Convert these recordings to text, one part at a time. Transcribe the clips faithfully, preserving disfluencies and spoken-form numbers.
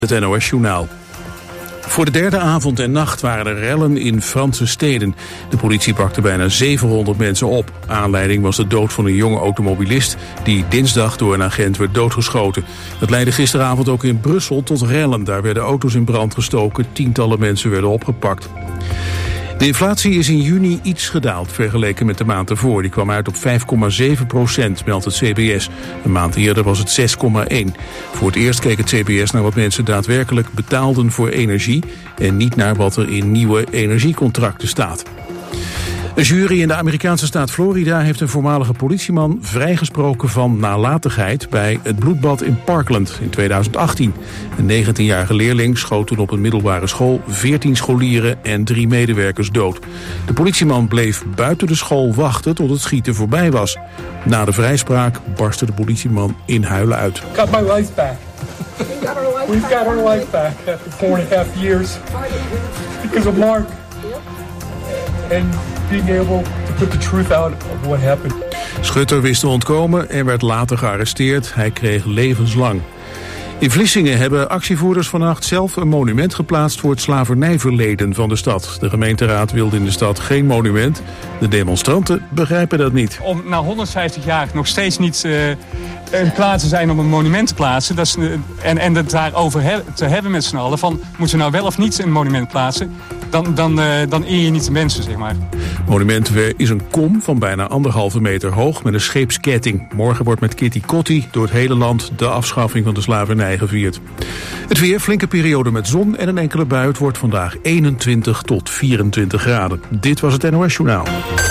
Het N O S-journaal. Voor de derde avond en nacht waren er rellen in Franse steden. De politie pakte bijna zevenhonderd mensen op. Aanleiding was de dood van een jonge automobilist die dinsdag door een agent werd doodgeschoten. Dat leidde gisteravond ook in Brussel tot rellen. Daar werden auto's in brand gestoken, tientallen mensen werden opgepakt. De inflatie is in juni iets gedaald vergeleken met de maand ervoor. Die kwam uit op vijf komma zeven procent, meldt het C B S. Een maand eerder was het zes komma één. Voor het eerst keek het C B S naar wat mensen daadwerkelijk betaalden voor energie en niet naar wat er in nieuwe energiecontracten staat. Een jury in de Amerikaanse staat Florida heeft een voormalige politieman vrijgesproken van nalatigheid bij het bloedbad in Parkland in tweeduizend achttien. Een negentienjarige leerling schoot toen op een middelbare school veertien scholieren en drie medewerkers dood. De politieman bleef buiten de school wachten tot het schieten voorbij was. Na de vrijspraak barstte de politieman in huilen uit. Got my life back. We've got our life back after four and a half years because of Mark. And being able to put the truth out of what happened. Schutter wist te ontkomen en werd later gearresteerd. Hij kreeg levenslang. In Vlissingen hebben actievoerders vannacht zelf een monument geplaatst voor het slavernijverleden van de stad. De gemeenteraad wilde in de stad geen monument. De demonstranten begrijpen dat niet. Om na honderdvijftig jaar nog steeds niet uh, klaar te zijn om een monument te plaatsen. Dat is, uh, en, en het daarover he- te hebben met z'n allen. Van, moeten we nou wel of niet een monument plaatsen? Dan, dan, uh, dan eer je niet de mensen, zeg maar. Monument is een kom van bijna anderhalve meter hoog met een scheepsketting. Morgen wordt met Kitty Kotti door het hele land de afschaffing van de slavernij gevierd. Het weer, flinke periode met zon en een enkele bui. Het wordt vandaag eenentwintig tot vierentwintig graden. Dit was het N O S-journaal.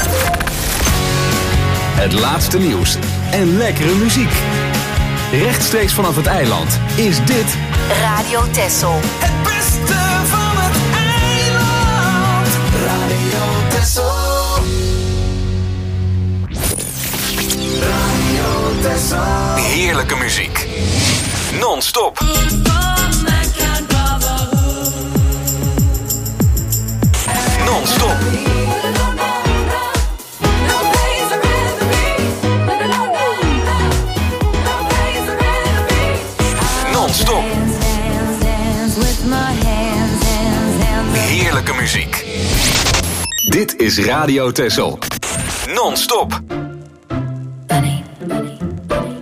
Het laatste nieuws en lekkere muziek. Rechtstreeks vanaf het eiland is dit Radio Texel. Het beste van het eiland. Radio Texel. Radio Texel. heerlijke muziek. Non-stop. Non-stop. Non-stop. Heerlijke muziek. Dit is Radio Texel. Non-stop. Bunny, bunny, bunny.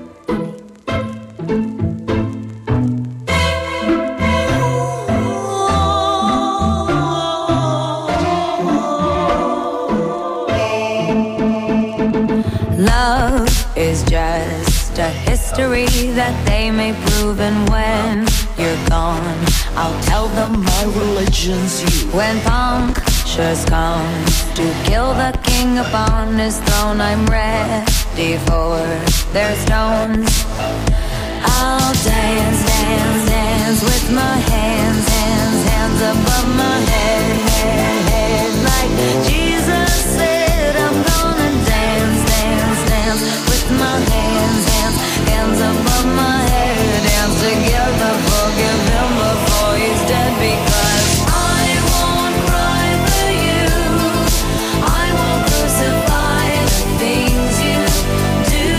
Love is just a history that they may prove, and when you're gone, I'll tell them my religion's you. When punctures come to kill the king upon his throne, I'm ready for their stones. I'll dance, dance, dance with my hands, hands, hands above my head, head, head. Like Jesus said, I'm gonna dance, dance, dance with my hands, hands, hands above my head. Dance together, forgive him before he's dead, because I won't cry for you. I won't crucify the things you do.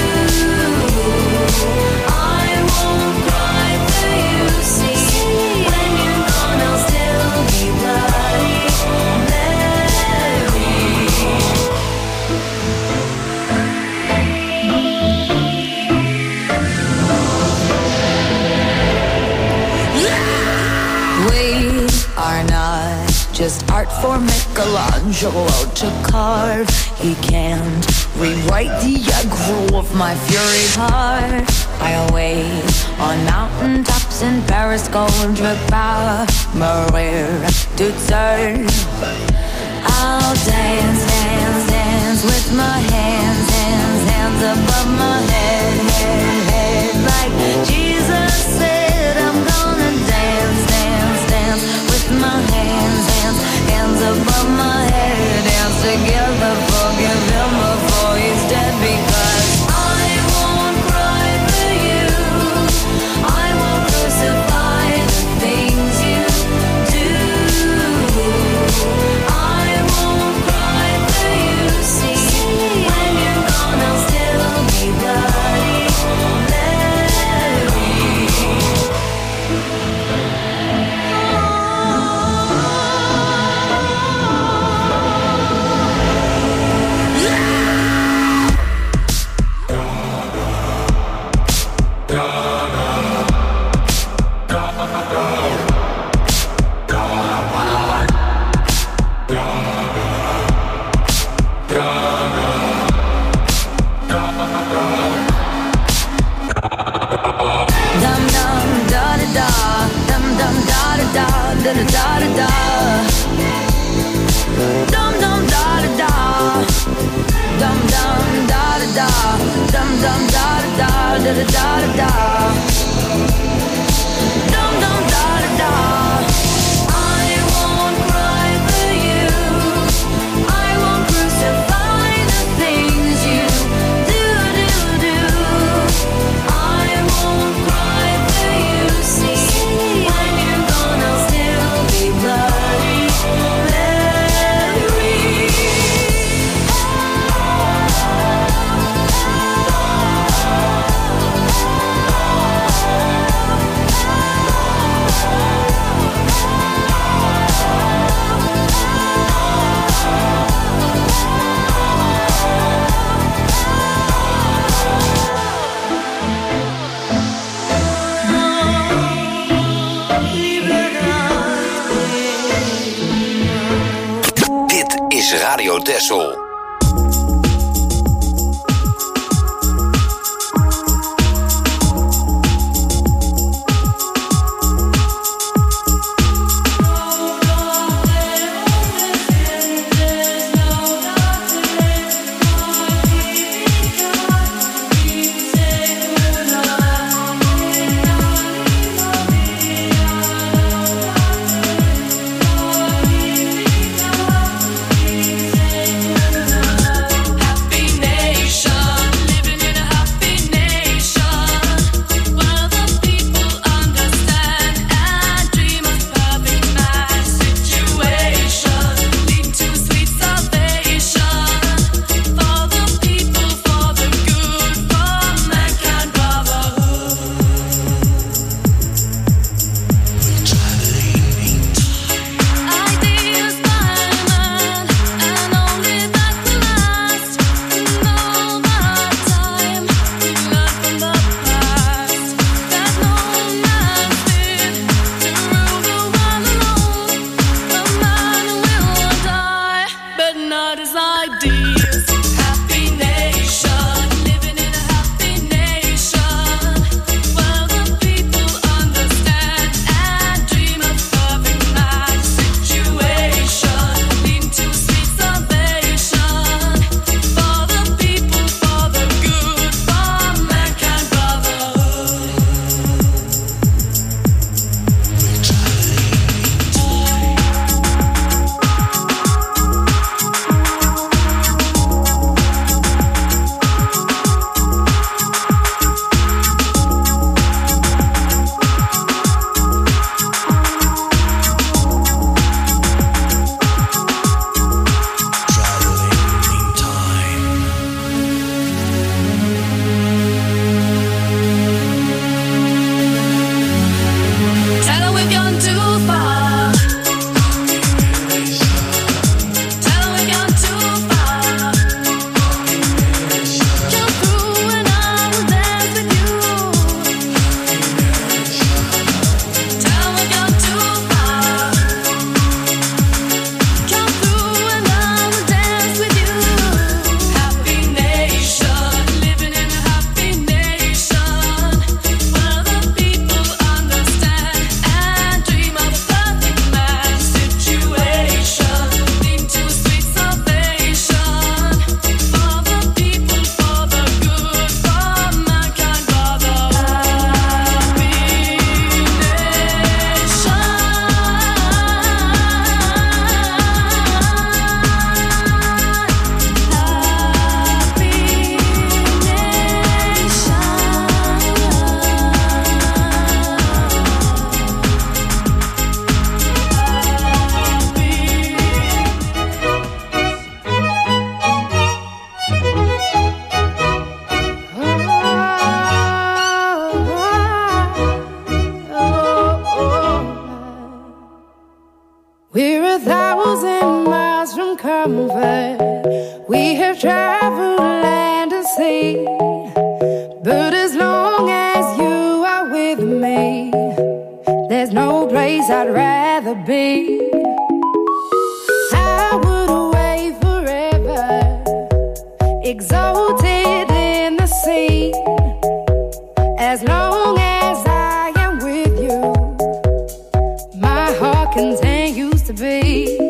I won't cry for you. See, when you're gone, I'll still be bloody Mary. We are not just art for Michelangelo to carve. He can't rewrite the aggro of my fury heart. I'll wait on mountaintops in Paris, Gondra, Maria to turn. I'll dance, dance, dance with my hands, hands, hands above my head, head, head. Like Jesus said, I'm gonna dance, dance, dance with my hands, hands, hands above my head. Dance together, forgive him before he's dead, because I won't cry for you. I won't crucify the things you do. I won't cry for you. See, when you're gone, I'll still be bloody Mary. Radio Dessel. There's no place I'd rather be. I would away forever, exalted in the sea. As long as I am with you, my heart continues to beat.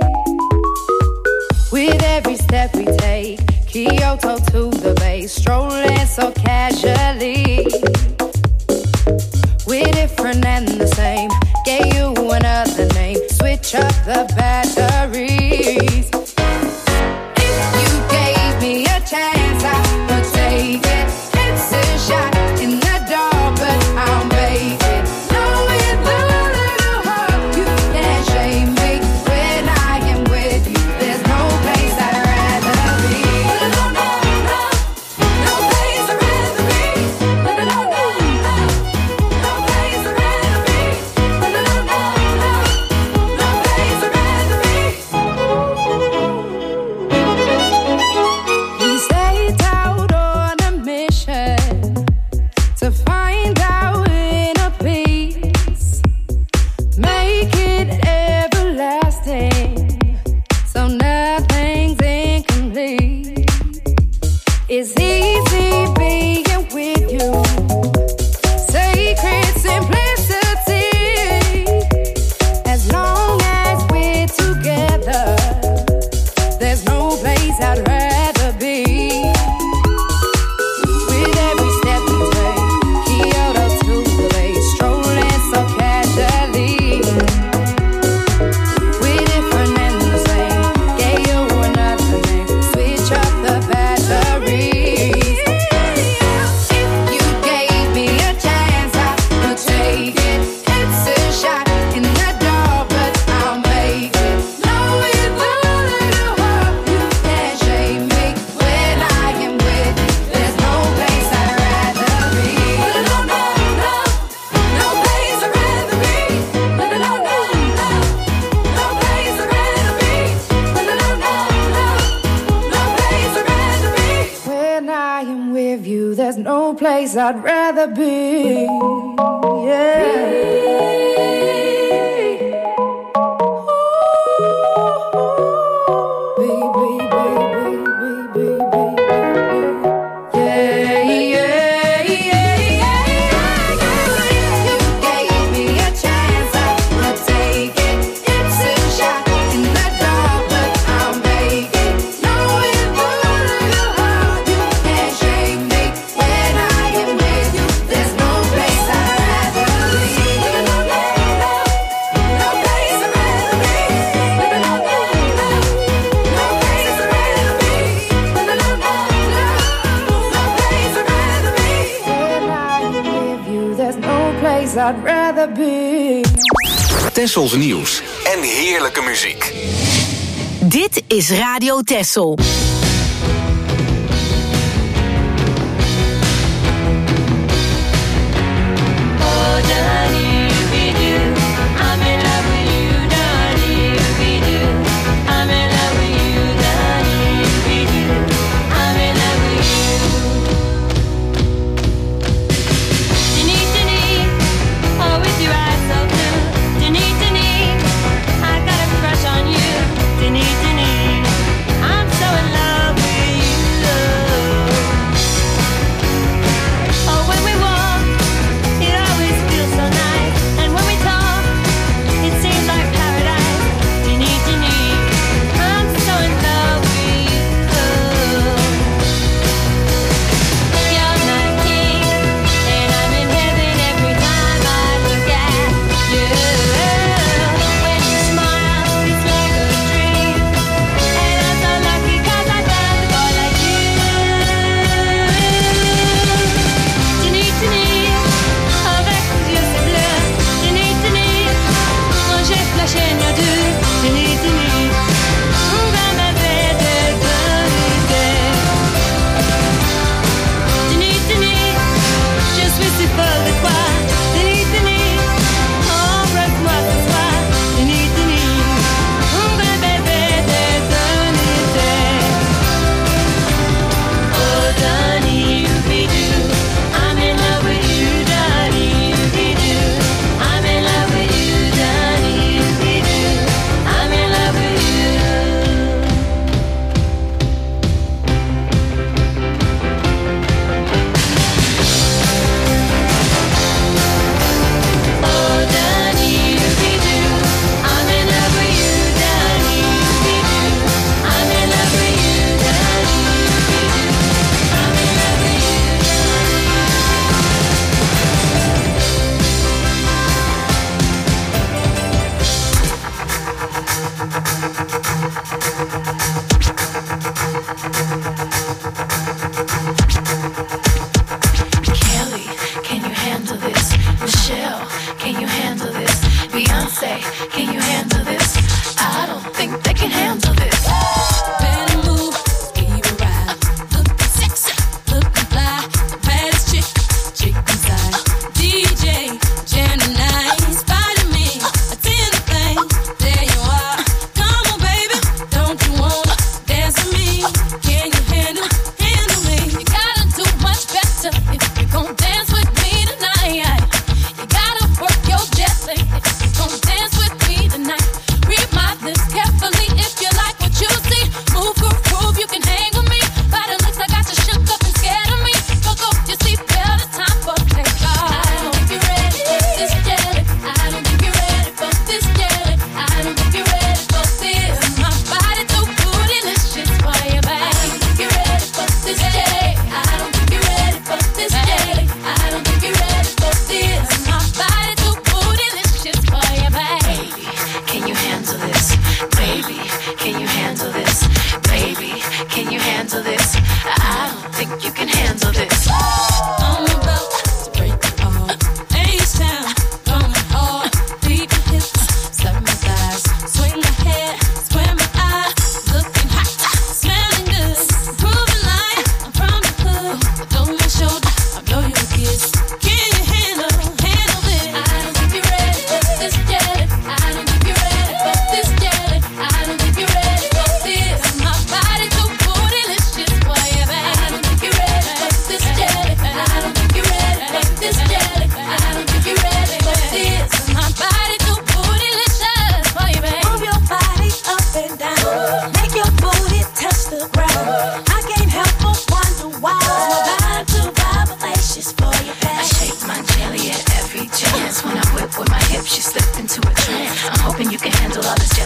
With every step we take, Kyoto to the bay, strolling so casually. We're different and the same, gave you another name, switch up the batteries. If you gave me a chance, I would take it. It's a shot in the dark, but I'll make it. Knowing the little heart, you can't shame me. When I am with you, there's no place I'd rather be. No, no, no, no place I'd rather be. No, no, no, no, no place I'd rather be. No, no, no, no, no place I'd rather be. We set out on a mission to find our inner peace, make it everlasting, so nothing's incomplete. It's easy being with you, sacred simplicity. As long as we're together, there's no place I'd rather be. With every step we take, Kyoto to the bay, strolling so casually. We're different and the same, gave you another name, switch up the batteries. If you gave me a chance, I would take it. It's a shot in the dark, but I'll make it. Knowing the little heart, you can't shame me. When I am with you, there's no place I'd rather be. No, no, no, no place I'd rather be. No, no, no, no, no place I'd rather be. No, no, no, no, no place I'd rather be. When I am with you, there's no place I'd rather be. I'd rather be. Tessels nieuws en heerlijke muziek. Dit is Radio Tessel. I'm so in love.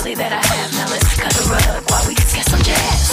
belly that I have. Now let's cut a rug while we just get some jazz.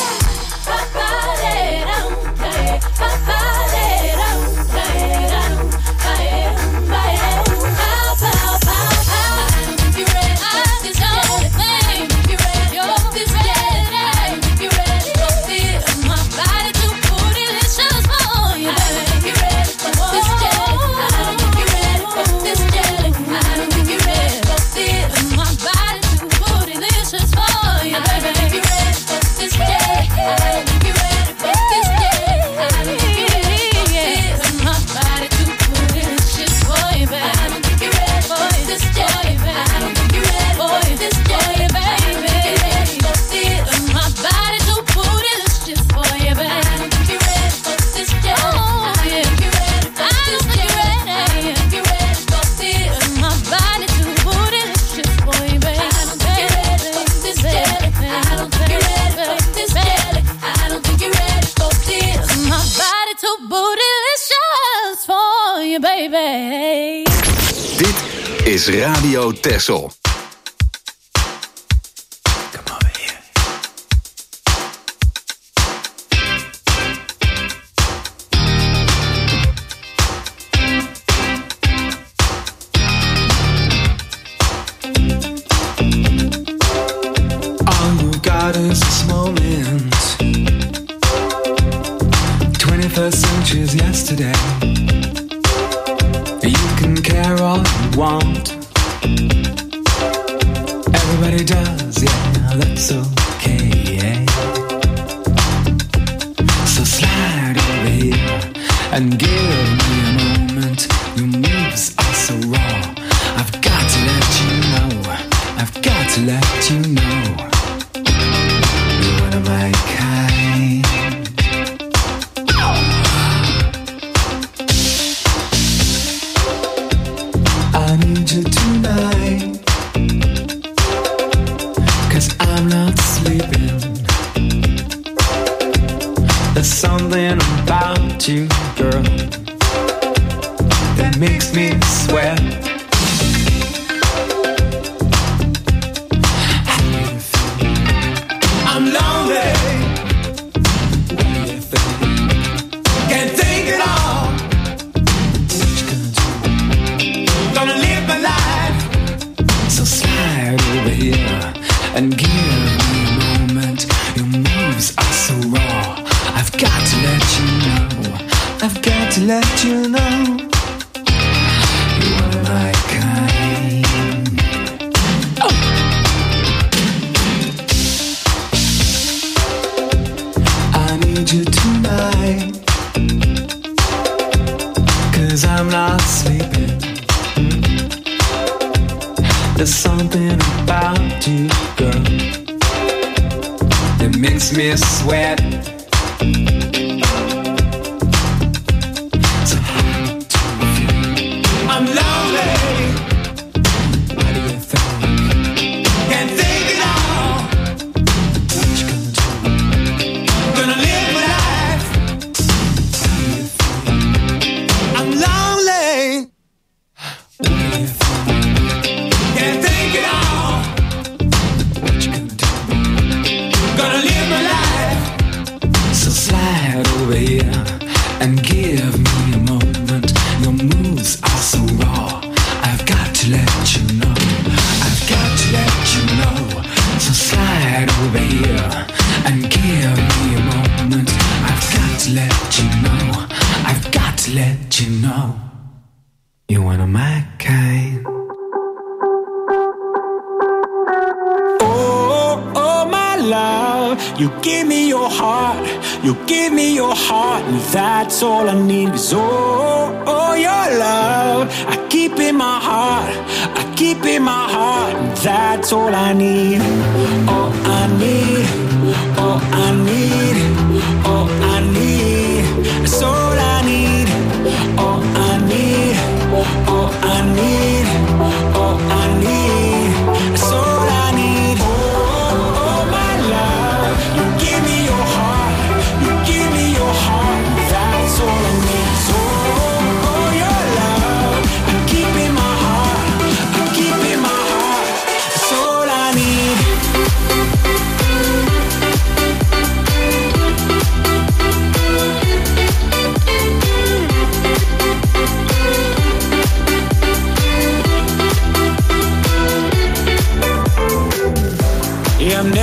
Is Radio Texel. That's all I need is oh, oh, your love. I keep in my heart, I keep in my heart. And that's all I need, all I need, all I need, all I need. That's all I need, all I need, all I need, all I need. That's all I need. Oh, oh, my love, you give me your heart, you give me your heart. That's all I need. So, oh, your love, I keep in my heart, I keep in my heart. That's all I need.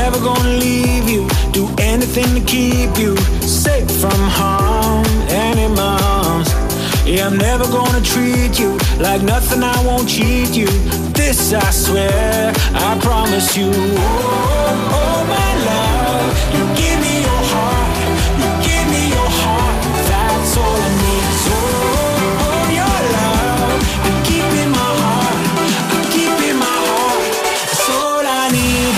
never gonna leave you. Do anything to keep you safe from harm and in my arms. Yeah, I'm never gonna treat you like nothing, I won't cheat you. This I swear, I promise you. Oh, oh my love, you give me your heart, you give me your heart. That's all I need. So, oh, your love, I keep in my heart, I keep in my heart. That's all I need.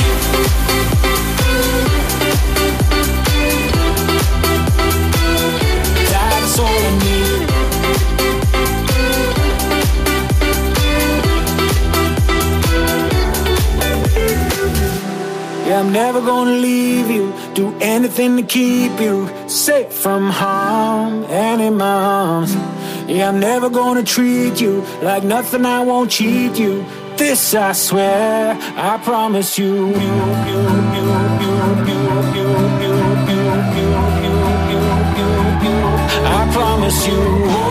That's all I need. Yeah, I'm never gonna leave you. Do anything to keep you safe from harm and in my arms. Yeah, I'm never gonna treat you like nothing, I won't cheat you. This I swear, I promise you. You, you, you, you, you, you, you, you, you, you, you, you, you. I promise you.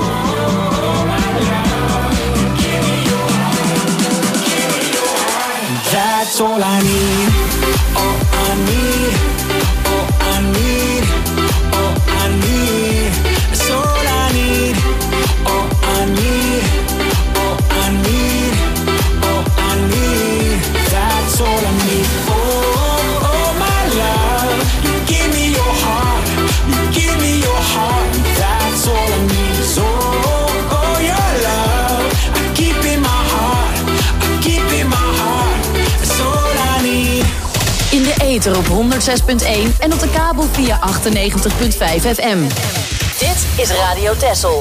That's all I need. All I need. All I need. All I need. That's all I need. All I need. All I need. All I need. That's all I need. Oh, oh my love, you give me your heart. You give me your heart. That's all I need. So, oh your love, I keep in my heart. I keep in my heart. That's all I need. In de ether op honderd zes punt één en op de kabel via achtennegentig punt vijf F M. Dit is Radio Texel.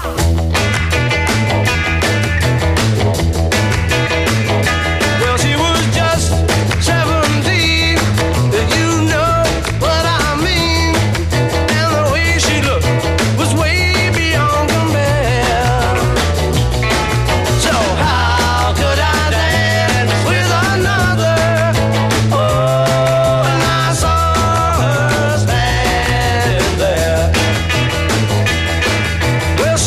Well, she was just seventeen, you know what I mean. And the way she looked was way beyond compare. So how could I dance with another? Oh, and I saw her standing there. Well,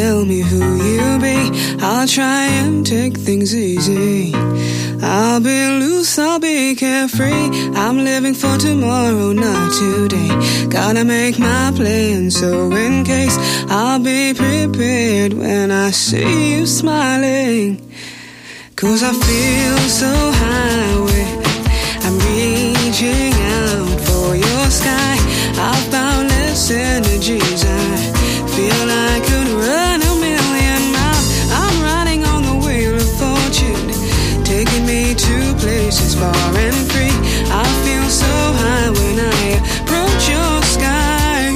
tell me who you be. I'll try and take things easy. I'll be loose, I'll be carefree. I'm living for tomorrow, not today. Gotta make my plan, so in case I'll be prepared when I see you smiling. Cause I feel so high with, I'm reaching out for your sky. I've boundless energies. I feel I could run a million miles. I'm riding on the wheel of fortune, taking me to places far and free. I feel so high when I approach your sky.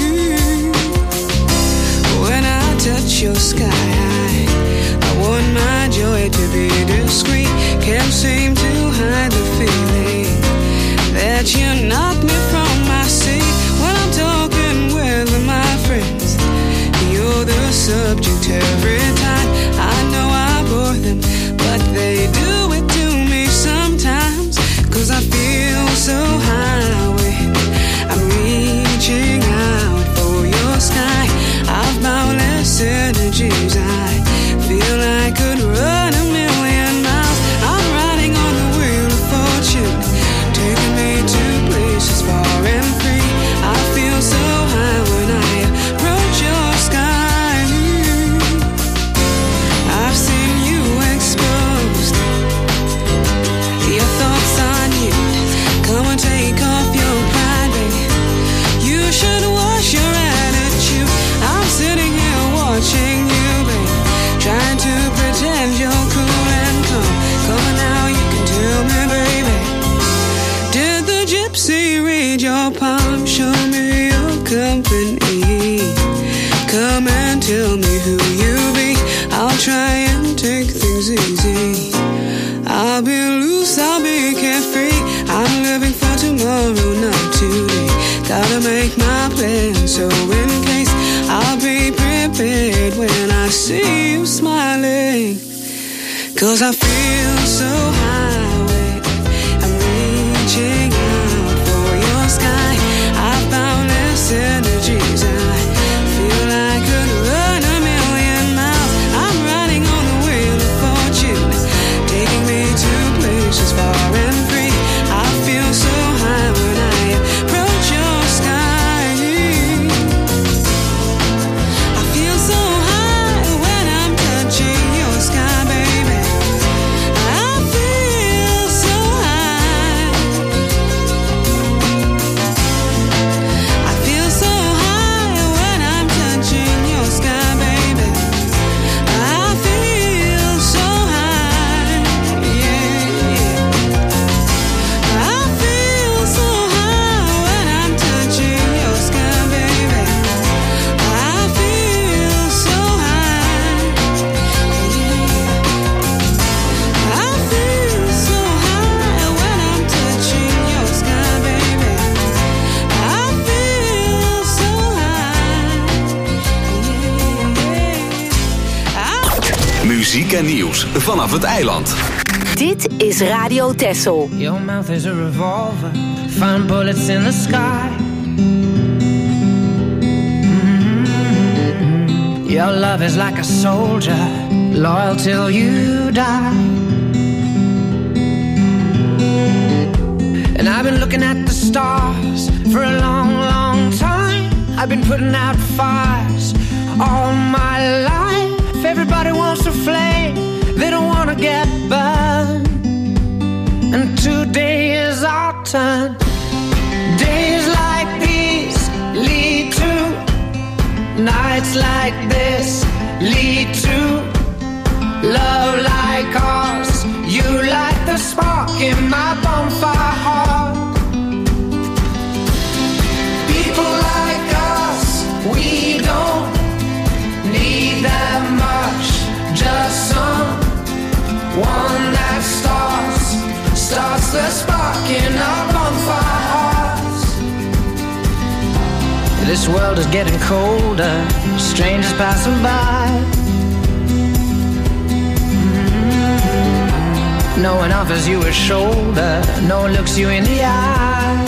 When I touch your sky, I, I want my joy to be discreet. Can't seem to hide the feeling that you knock me from my seat. When I'm talking with my friends, you're the subject every time. I know I bore them, but they do it to me sometimes. Cause I feel so high with, I'm reaching out for your sky. I've boundless energies. I feel I could run a million miles. I'm riding on the wheel of fortune, taking me to places far and free. I feel so high when I approach your sky. I've seen you exposed, your thoughts on you. Come and take off your pride, baby. You should wash your attitude. I'm sitting here watching you, baby, trying to pretend you're cool and calm. Come on now, you can tell me, baby, did the gypsy read your palm? Show me your company. Come and tell me who you be. I'll try and take things easy. I'll be loose, I'll be carefree. I'm living for tomorrow, not today. Gotta make my plan, so in case I'll be prepared when I see you smiling. Cause I feel so high with, I'm reaching out for your sky. I've boundless energies. I feel I could run a million miles. I'm riding on the wheel of fortune, taking me to places far and free. I feel so high when I approach your sky. I feel so high when I'm touching your sky, baby. I feel so high. I feel so high when I'm touching your sky, baby. I feel so high, yeah, yeah. I feel so high when I'm touching your sky, baby. I feel so high, yeah. I feel so high when I'm touching your sky, baby. I feel so high, yeah. Muziek en nieuws vanaf het eiland. Dit is Radio Texel. Your mouth is a revolver, find bullets in the sky. Mm-hmm. Your love is like a soldier, loyal till you die. And I've been looking at the stars for a long, long time. I've been putting out fires all my life. Everybody wants a flame, they don't wanna get burned. And today is our turn. Days like these lead to nights like this, lead to love like ours. You light the spark in my bonfire heart. People like us, we don't need that much, just someone that starts, starts the spark in our bonfire hearts. This world is getting colder, strangers passing by. Mm-hmm. No one offers you a shoulder, no one looks you in the eye.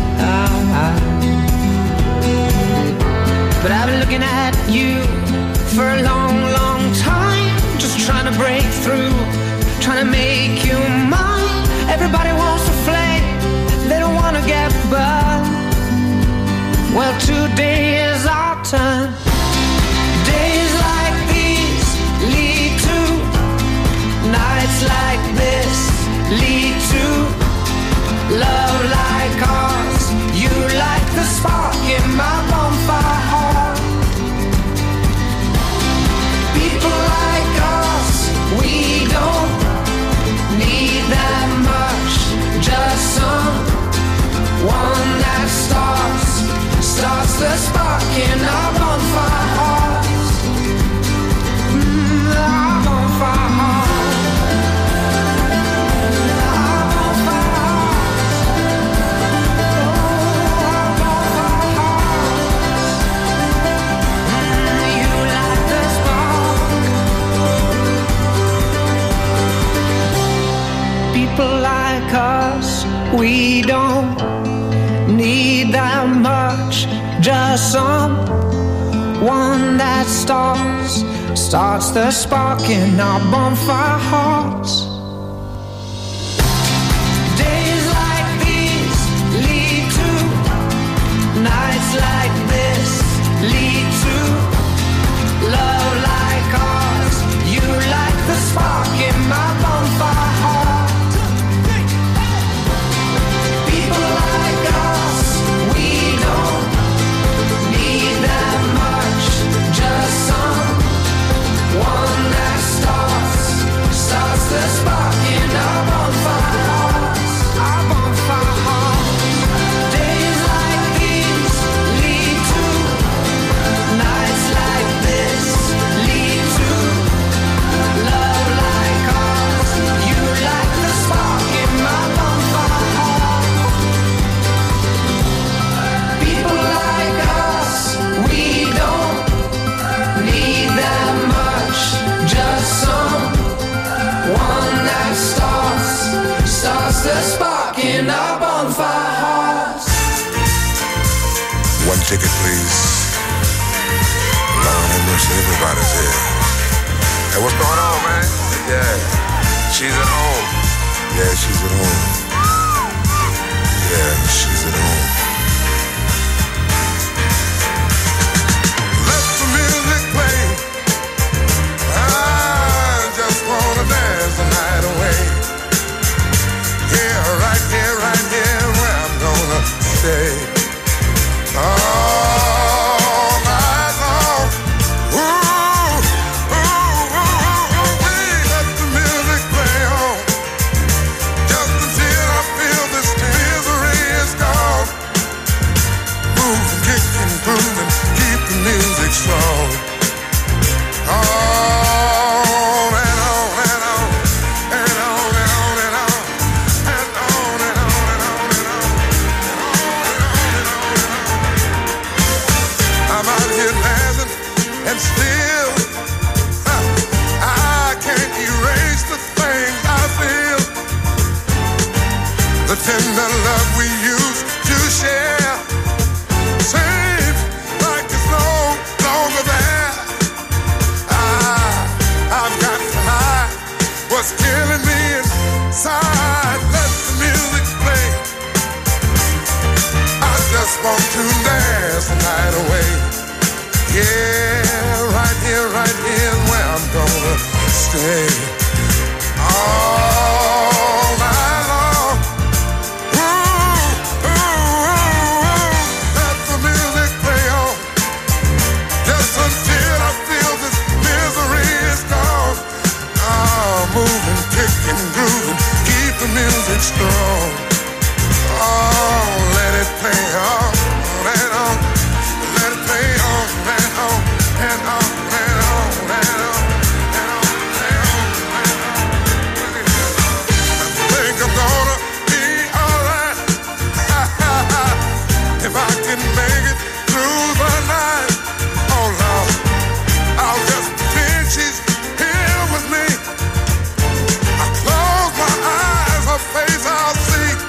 But I've been looking at you for a long, long time, just trying to break through, trying to make you mine. Everybody wants to flame, they don't want to get burned. Well, today is our turn. Days like these lead to nights like this, lead to love like ours. You like the spark in my bonfire heart. People like us, we don't need that much, just someone that starts, starts the spark in our bonfire hearts. Mm, our bonfire hearts. People like us, we don't need that much, just someone that starts, starts the spark in our bonfire hearts. Days like these lead to nights like this, lead to love like ours. You like the spark in my bonfire heart. The spark in our bonfire hearts, our bonfire hearts. Days like these lead to nights like this, lead to love like ours. You like the spark in my bonfire heart. People like us, we don't need that much, just some one that starts, starts the spark in our bonfire hearts. One ticket, please. Lord have mercy, everybody's here. Hey, what's going on, man? Yeah, she's at home. Yeah, she's at home. Yeah, she's at home. Let the music play. I just wanna dance the night away. Here, right here, right here, where I'm gonna stay. All night long. Ooh, ooh, ooh, ooh, let the music play on. Just until I feel this misery is gone. Move and kick and groove and keep the music strong. Oh, still, I can't erase the things I feel. The tender love we used to share seems like it's no longer there. I, I've got to hide what's killing me inside. Let the music play. I just want to dance the night away. Yeah, right here, right here is where I'm gonna stay. All night long. Ooh, ooh, ooh, let the music play on. Just until I feel this misery is gone. Oh, moving, kicking, grooving, keep the music strong. Oh, let it play on, and on. Let it play on, and on, and on, and on, and on, and on, and on, and on. I think I'm gonna be alright if I can make it through the night. Oh Lord, I'll just pretend she's here with me. I close my eyes, her face I'll see.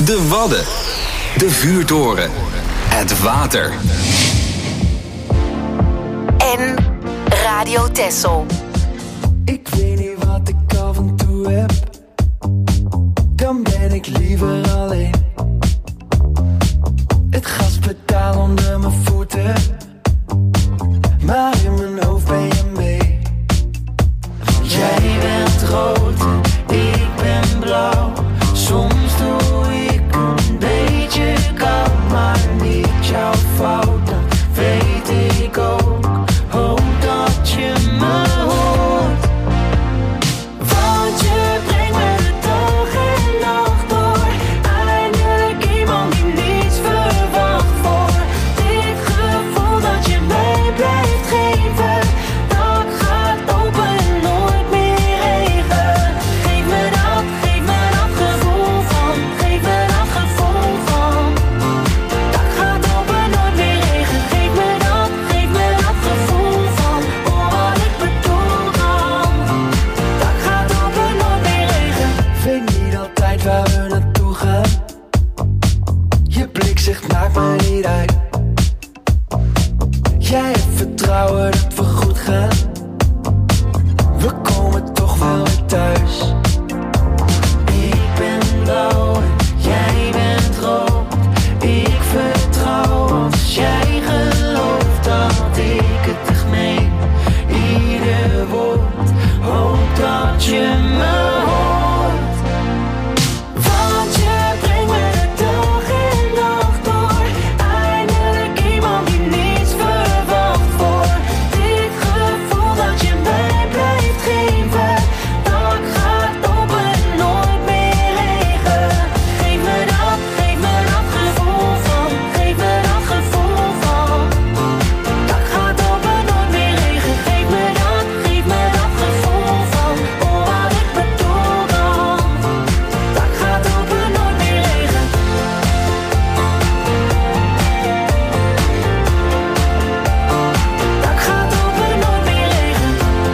De Wadden. De vuurtoren. Het water. En Radio Texel. Ik weet niet wat ik af en toe heb. Dan ben ik liever alleen. Het gaspedaal onder mijn voeten. Maar in mijn hoofd ben je mee. Jij bent rood, ik ben blauw. Soms doe ik een beetje koud, maar niet jouw fout. Dat weet ik ook, hoop dat je me hoort. Want je brengt me de dag en nacht door. Eindelijk iemand die niets verwacht voor. Dit gevoel dat je mij blijft geven, dat gaat open en nooit meer regen. Geef me dat, geef me dat gevoel van. Geef me dat gevoel van. Dat gaat open, nooit meer regen. Geef me dat, geef me dat gevoel van. Oh, wat ik bedoel dan. Dat gaat open, nooit meer regen. Weet niet altijd waar we naartoe gaan. Je blik zegt maakt me niet uit. Jij hebt vertrouwen dat we goed gaan. We komen toch wel weer thuis. Ik ben blauw en jij bent rood. Ik vertrouw als jij gelooft dat ik het echt meen. Ieder woord, hoop dat je me hoort. Want je brengt me de dag en nacht door. Eindelijk iemand die niets verwacht voor. Dit gevoel dat je mij blijft geven, dat gaat open en nooit meer regen. Geef me dat, geef me dat gevoel van. Geef me dat gevoel van. Dat gaat open, nooit meer regen. Geef me dat, geef me dat gevoel van. Oh, wat ik bedoel dan. Dat gaat open, nooit meer regen. Dat gaat open, nooit meer regen.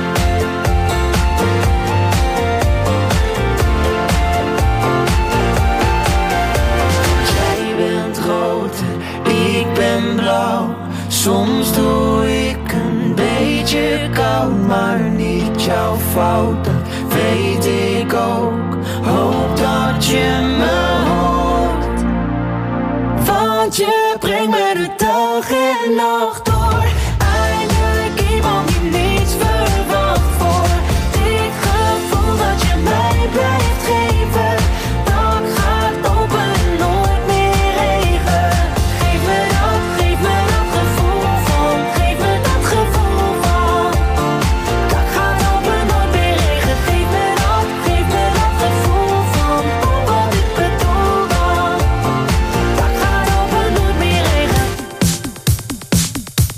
Jij bent rood en ik ben blauw. Soms doe ik een beetje koud, maar niet jouw fout. Dat weet ik ook, hoop dat je me hoort. Want je brengt me de dag en nacht door. Eindelijk iemand die niets verwacht voor. Dit gevoel dat je mij blijft geven, dat gaat open en nooit meer regen. Geef me dat, geef me dat gevoel van. Geef me dat gevoel van. Dat gaat open, nooit meer regen. Geef me dat, geef me dat gevoel van. Oh, wat ik bedoel dan. Dat gaat open, nooit meer regen.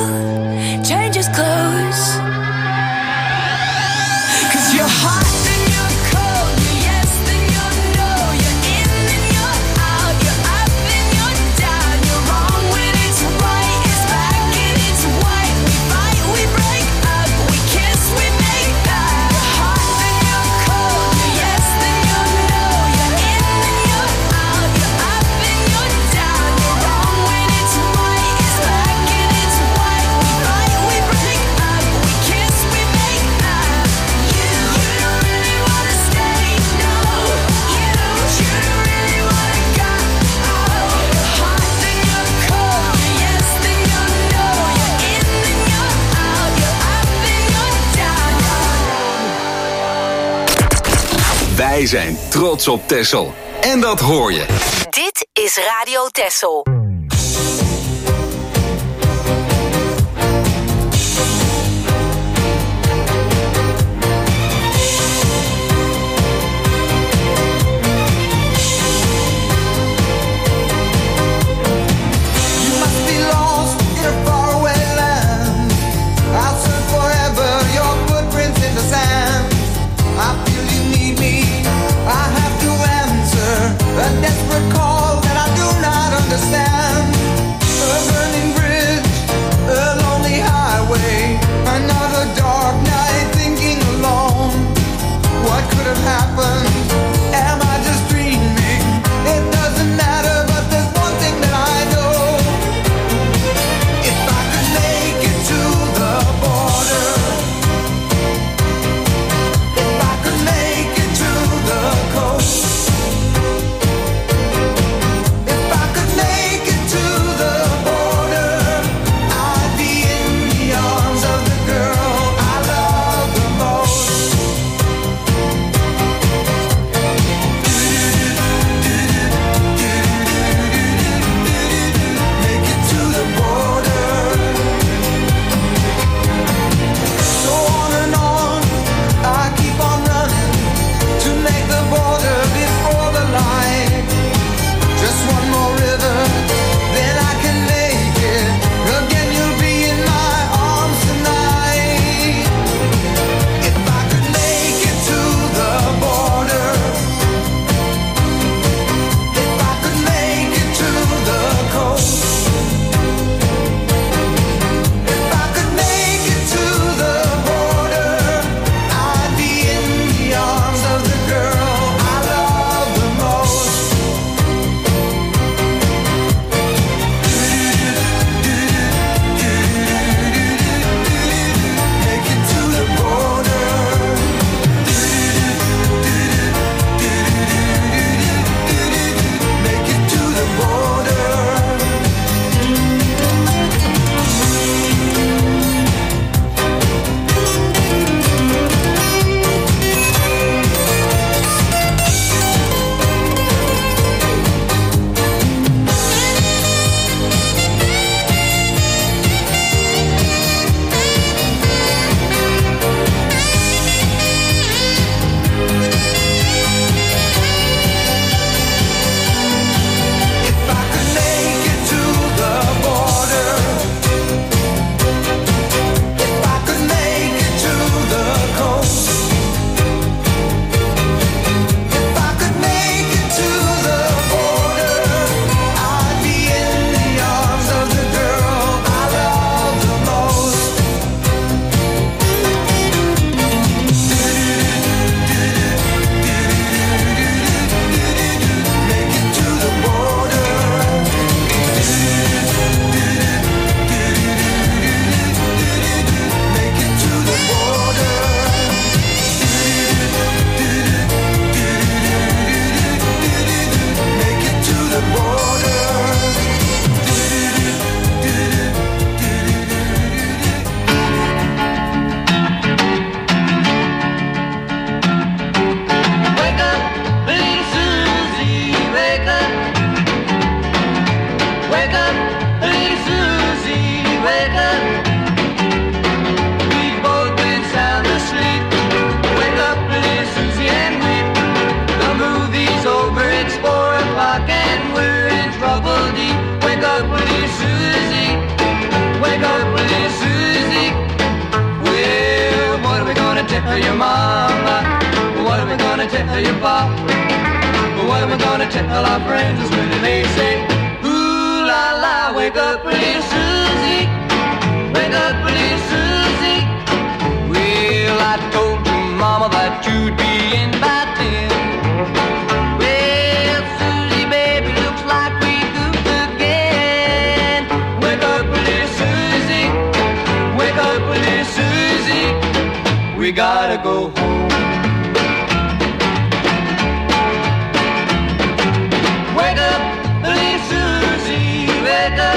changes clothes. 'Cause you're hot and you're cold, you're yes and you're no, you're in and you're out, you're up and you're down, you're wrong when it's right, it's black and it's white. We fight, we break up, we kiss, we make up. You're hot and you're cold, you're yes and you're no, you're in and you're out, you're up and you're down, you're wrong when it's right, it's black and it's white. We fight, we break up, we kiss, we make up. You, you don't really wanna stay, no. You, you don't really wanna go. Oh, you're hot and you're cold, you're yes and you're no, you're in and you're out, you're up and you're down. Wij zijn trots op Texel. En dat hoor je. Dit is Radio Texel. You must be lost in a faraway land. I'll search forever your footprints in the sand. I feel you need me. I have to answer a desperate call that I do not understand. our friends is when they say, ooh la la, wake up, little Susie, wake up, little Susie. Well, I told your mama that you'd be in by ten. Well, Susie, baby, looks like we goofed again. Wake up, little Susie, wake up, little Susie. We gotta go home. Wake up, little Susie, wake up.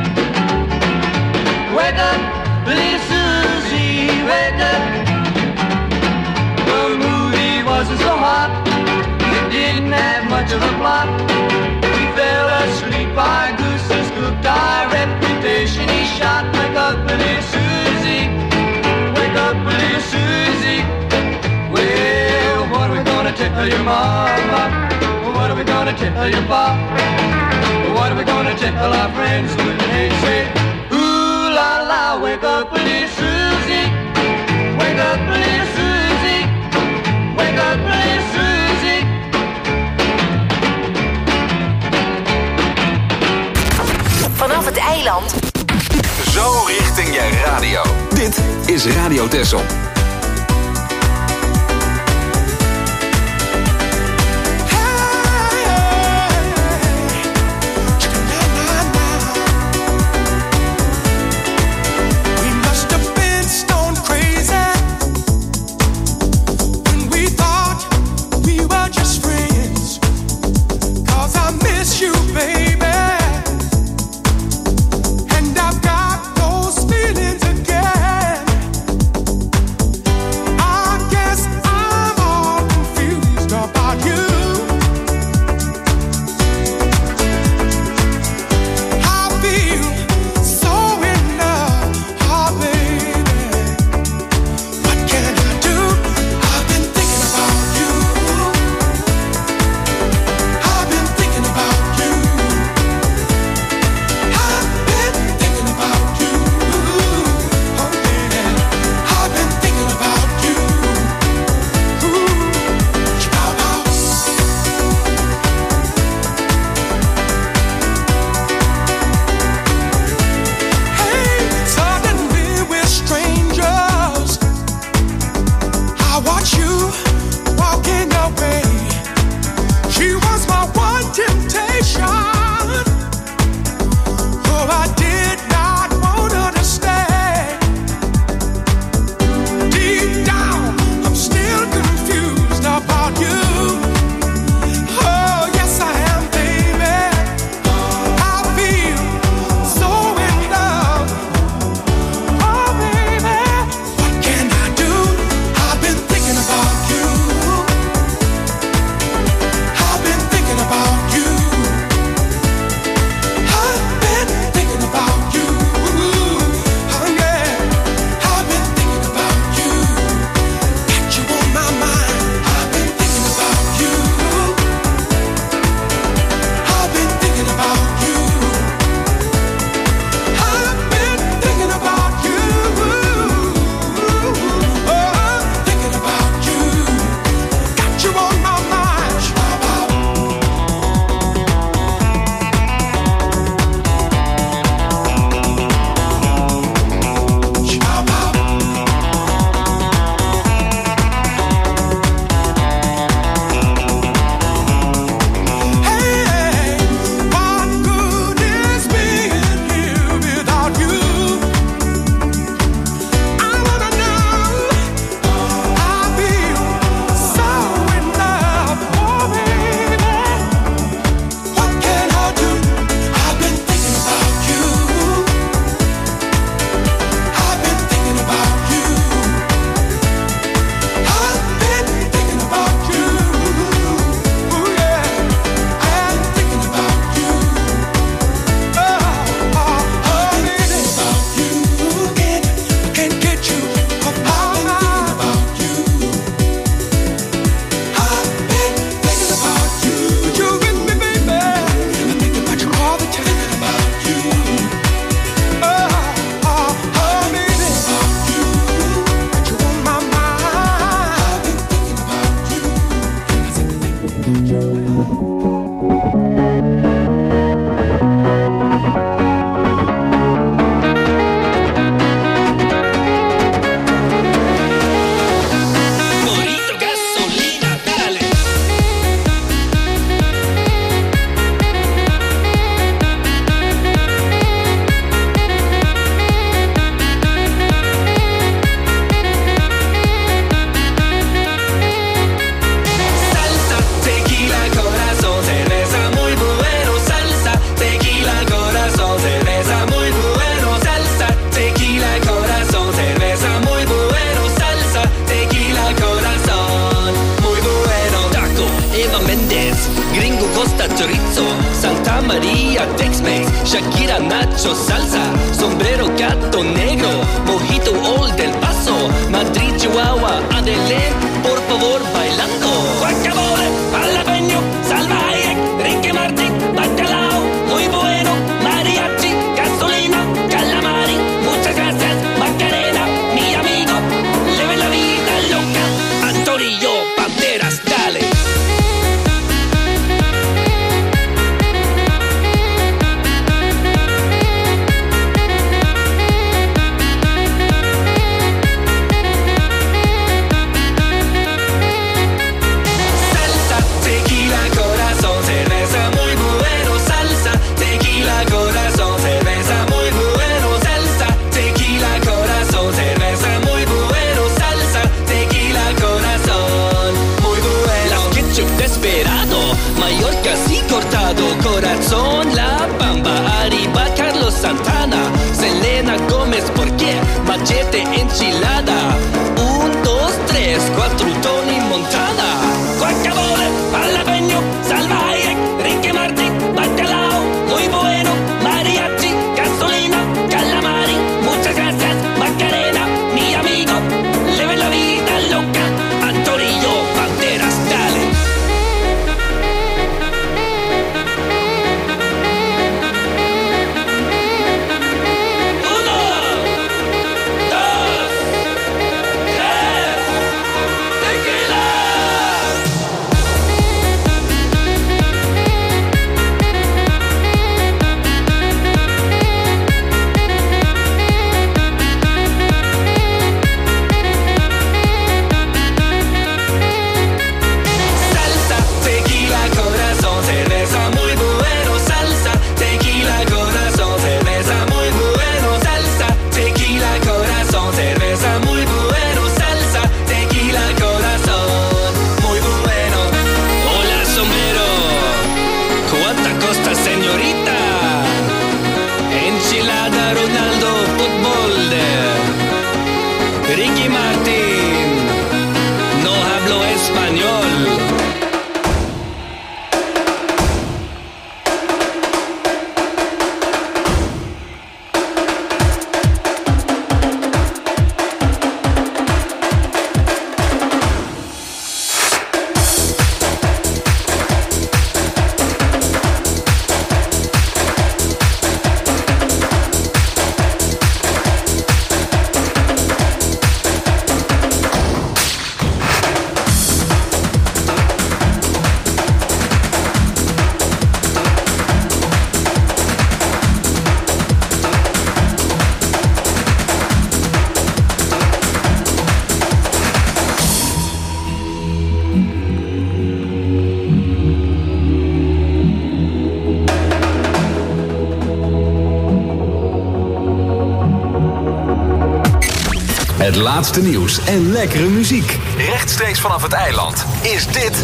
Wake up, little Susie, wake up. The movie wasn't so hot, it didn't have much of a plot. We fell asleep, our gooses cooked, our reputation he shot. Wake up, little Susie, wake up, little Susie. Well, what are we gonna tell your mama? What are we gonna tell your pop? What are we gonna tell our friends when they say, ooh la la, wake up, little Susie, wake up, little Susie, wake up, little Susie. Vanaf het eiland. Zo richting je radio. Dit is Radio Texel. Shakira, Nacho, salsa, sombrero, gato negro, mojito, Old del Paso, Madrid, Chihuahua, Adelén, por favor, bailando. Guacamole, jalapeño, salvaje, Ricky Martin, bacalao, muy bueno, mariachi, gasolina, calamari, muchas gracias, Macarena, mi amigo, leve la vida loca, Antonio Banderas, dale. Mallorca sí cortado, corazón, La Bamba, arriba Carlos Santana, Selena Gómez, ¿por qué? Machete, enchilada, un, dos, tres, cuatro, Tony Montana, guacamole, jalapeño, salvaje, Ricky Martin, bacalao, muy bueno, mariachi, gasolina, calamari, muchas gracias, Macarena, mi amigo, leve la vida loca, Antonio Banderas, dale. Ricky Martin, no hablo español. Het laatste nieuws en lekkere muziek. Rechtstreeks vanaf het eiland is dit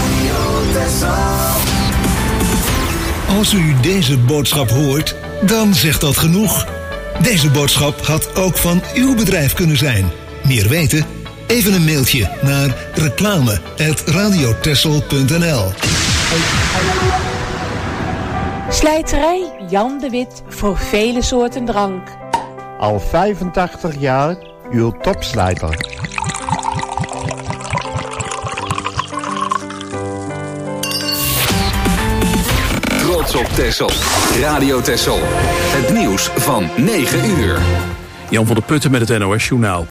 Als u deze boodschap hoort, dan zegt dat genoeg. Deze boodschap had ook van uw bedrijf kunnen zijn. Meer weten? Even een mailtje naar reclame at radiotessel punt n l. Slijterij Jan de Wit voor vele soorten drank. Al vijfentachtig jaar uw topslijter. Trots op Texel. Radio Texel. Het nieuws van negen uur. Jan van der Putten met het N O S Journaal.